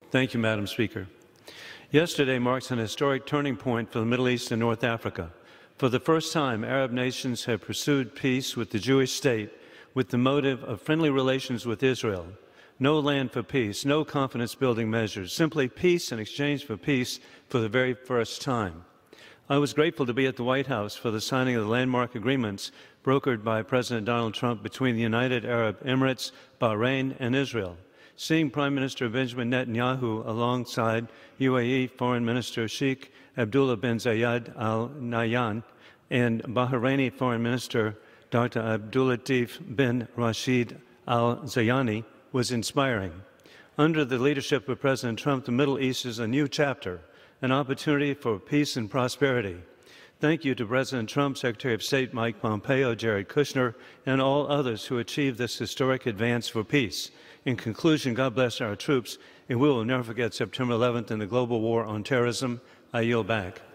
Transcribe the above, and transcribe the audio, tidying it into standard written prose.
Thank you, Madam Speaker. Yesterday marks an historic turning point for the Middle East and North Africa. For the first time, Arab nations have pursued peace with the Jewish state with the motive of friendly relations with Israel. No land for peace, no confidence-building measures, simply peace in exchange for peace for the very first time. I was grateful to be at the White House for the signing of the landmark agreements brokered by President Donald Trump between the United Arab Emirates, Bahrain, and Israel. Seeing Prime Minister Benjamin Netanyahu alongside UAE Foreign Minister Sheikh Abdullah bin Zayed Al Nahyan and Bahraini Foreign Minister Dr. Abdulatif bin Rashid Al Zayani was inspiring. Under the leadership of President Trump, the Middle East is a new chapter, an opportunity for peace and prosperity. Thank you to President Trump, Secretary of State Mike Pompeo, Jared Kushner, and all others who achieved this historic advance for peace. In conclusion, God bless our troops, and we will never forget September 11th and the global war on terrorism. I yield back.